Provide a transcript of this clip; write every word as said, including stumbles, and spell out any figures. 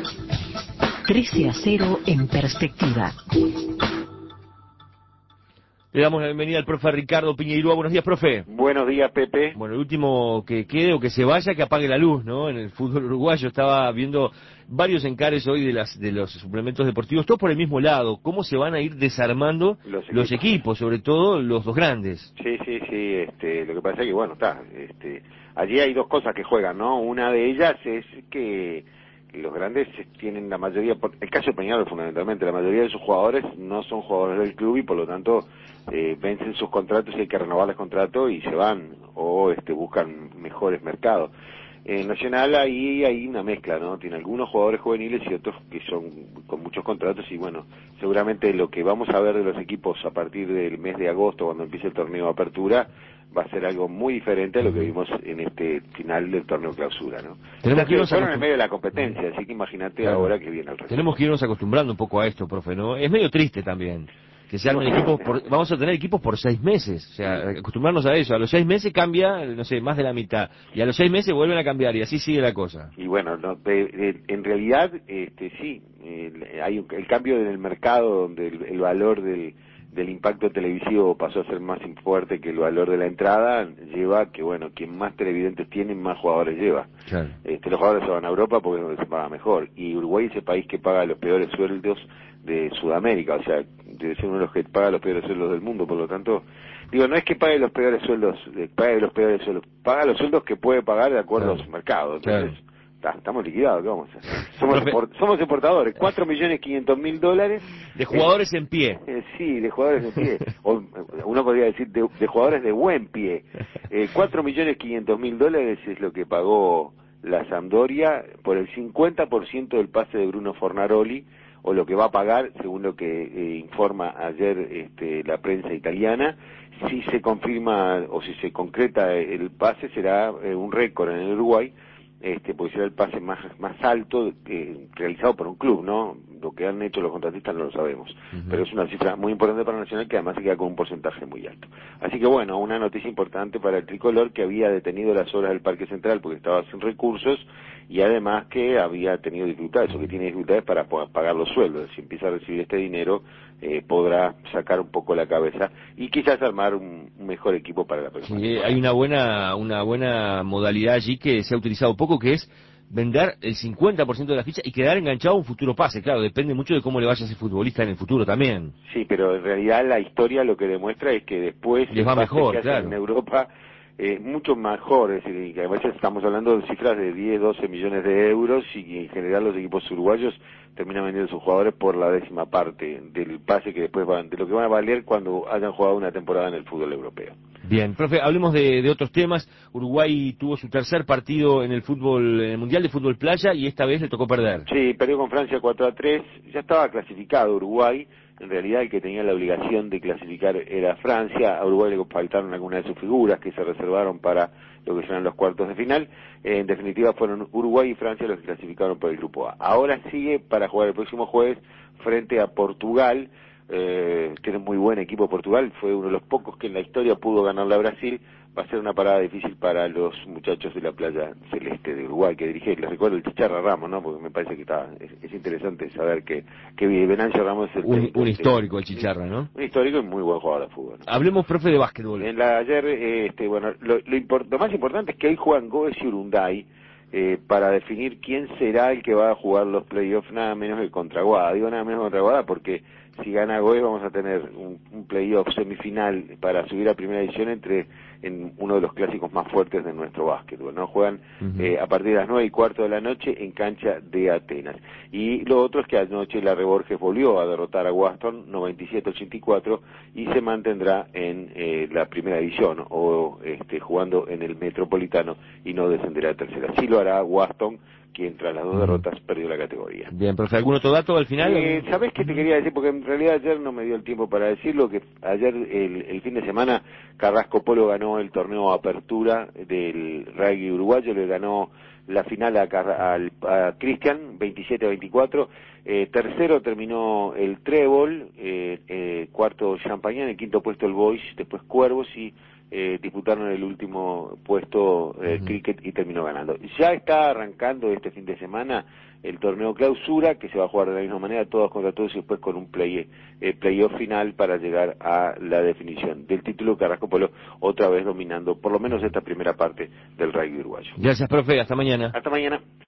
trece a cero en perspectiva. Le damos la bienvenida al profe Ricardo Piñeirúa. Buenos días, profe. Buenos días, Pepe. Bueno, el último que quede o que se vaya, que apague la luz, ¿no? En el fútbol uruguayo estaba viendo varios encares hoy de las de los suplementos deportivos, todos por el mismo lado. ¿Cómo se van a ir desarmando los equipos, los equipos sobre todo los dos grandes? Sí, sí, sí. Este, lo que pasa es que, bueno, está. Este, allí hay dos cosas que juegan, ¿no? Una de ellas es que los grandes tienen la mayoría, el caso de Peñarol fundamentalmente, la mayoría de sus jugadores no son jugadores del club y por lo tanto eh, vencen sus contratos y hay que renovarles contrato y se van o este buscan mejores mercados. En Nacional ahí hay una mezcla, ¿no? Tiene algunos jugadores juveniles y otros que son con muchos contratos y bueno, seguramente lo que vamos a ver de los equipos a partir del mes de agosto cuando empiece el torneo de apertura va a ser algo muy diferente a lo que vimos en este final del torneo clausura, ¿no? Tenemos que irnos fueron en medio de la competencia, así que imagínate claro. ahora que viene el resto. Tenemos que irnos acostumbrando un poco a esto, profe, ¿no? Es medio triste también que se armen equipos por, vamos a tener equipos por seis meses, o sea, acostumbrarnos a eso, a los seis meses cambia, no sé, más de la mitad, y a los seis meses vuelven a cambiar, y así sigue la cosa. Y bueno, no, de, de, en realidad, este sí, eh, hay un, el cambio en el mercado, donde el, el valor del, del impacto televisivo pasó a ser más fuerte que el valor de la entrada, lleva que, bueno, quien más televidentes tiene, más jugadores lleva. Claro. Este, los jugadores se van a Europa porque es donde se paga mejor, y Uruguay es el país que paga los peores sueldos de Sudamérica, o sea, debe ser uno de los que paga los peores sueldos del mundo, por lo tanto, digo, no es que pague los peores sueldos, eh, pague los peores sueldos, paga los sueldos que puede pagar de acuerdo claro. a su mercado, entonces, claro. ta, estamos liquidados, ¿qué vamos a hacer? Somos, import, somos importadores, cuatro millones quinientos mil dólares. De jugadores eh, en pie. Eh, sí, de jugadores en pie, o uno podría decir de, de jugadores de buen pie. Eh, cuatro millones quinientos mil dólares es lo que pagó la Sampdoria por el cincuenta por ciento del pase de Bruno Fornaroli, o lo que va a pagar, según lo que eh, informa ayer este, la prensa italiana. Si se confirma o si se concreta el pase, será eh, un récord en el Uruguay, este, porque será el pase más más alto eh, realizado por un club, ¿no? Lo que han hecho los contratistas no lo sabemos, uh-huh. pero es una cifra muy importante para Nacional, que además se queda con un porcentaje muy alto. Así que bueno, una noticia importante para el tricolor, que había detenido las obras del Parque Central porque estaba sin recursos, y además que había tenido dificultades, o que tiene dificultades para pagar los sueldos. Si empieza a recibir este dinero, eh, podrá sacar un poco la cabeza y quizás armar un, un mejor equipo para la próxima. Sí, hay una buena una buena modalidad allí que se ha utilizado poco, que es vender el cincuenta por ciento de la ficha y quedar enganchado a un futuro pase. Claro, depende mucho de cómo le vaya a ese futbolista en el futuro también. Sí, pero en realidad la historia lo que demuestra es que después les va mejor, que claro. en Europa eh, mucho mejor, es decir, que a veces estamos hablando de cifras de diez, doce millones de euros, y en general los equipos uruguayos terminan vendiendo a sus jugadores por la décima parte del pase que después van, de lo que van a valer cuando hayan jugado una temporada en el fútbol europeo. Bien, profe, hablemos de, de otros temas. Uruguay tuvo su tercer partido en el fútbol, en el Mundial de Fútbol Playa, y esta vez le tocó perder. Sí, perdió con Francia cuatro a tres, ya estaba clasificado Uruguay. En realidad el que tenía la obligación de clasificar era Francia. A Uruguay le faltaron algunas de sus figuras que se reservaron para lo que serán los cuartos de final. Eh, en definitiva fueron Uruguay y Francia los que clasificaron por el grupo A. Ahora sigue para jugar el próximo jueves frente a Portugal, eh, que es un muy buen equipo Portugal, fue uno de los pocos que en la historia pudo ganarle a Brasil. Va a ser una parada difícil para los muchachos de la playa celeste de Uruguay, que dirige, les recuerdo, el Chicharra Ramos, ¿no? Porque me parece que está es, es interesante saber que, que Venancio Ramos es el un, técnico, un histórico, el Chicharra, ¿no? Un histórico y muy buen jugador de fútbol, ¿no? Hablemos, profe, de básquetbol. En la ayer, eh, este, bueno, lo, lo, import, lo más importante es que hoy juegan Goes y Urunday eh, para definir quién será el que va a jugar los playoffs, nada menos que contra Aguada. Digo nada menos contra Aguada porque si gana Goes vamos a tener un, un playoff semifinal para subir a primera división entre en uno de los clásicos más fuertes de nuestro básquetbol, ¿no? Juegan uh-huh. eh, a partir de las nueve y cuarto de la noche en cancha de Atenas. Y lo otro es que anoche la Reborges volvió a derrotar a Waston noventa y siete a ochenta y cuatro y se mantendrá en eh, la primera división, o este, jugando en el Metropolitano, y no descenderá a tercera. Sí lo hará Waston, quien tras las dos uh-huh. derrotas perdió la categoría. Bien, profe, ¿algún otro dato al final? Eh, ¿Sabés qué te quería decir? Porque en realidad ayer no me dio el tiempo para decirlo, que ayer, el, el fin de semana, Carrasco Polo ganó el torneo Apertura del rugby uruguayo, le ganó la final a, a, a Cristian, veintisiete a veinticuatro, eh, tercero terminó el Trébol, eh, eh, cuarto Champagnat, en el quinto puesto el Boys, después Cuervos, y eh, disputaron el último puesto eh, uh-huh. cricket y terminó ganando. Ya está arrancando este fin de semana el torneo clausura, que se va a jugar de la misma manera, todos contra todos, y después con un play eh, playoff final para llegar a la definición del título. Carrasco Polo otra vez dominando por lo menos esta primera parte del rugby uruguayo. Gracias, profe, hasta mañana. Hasta mañana.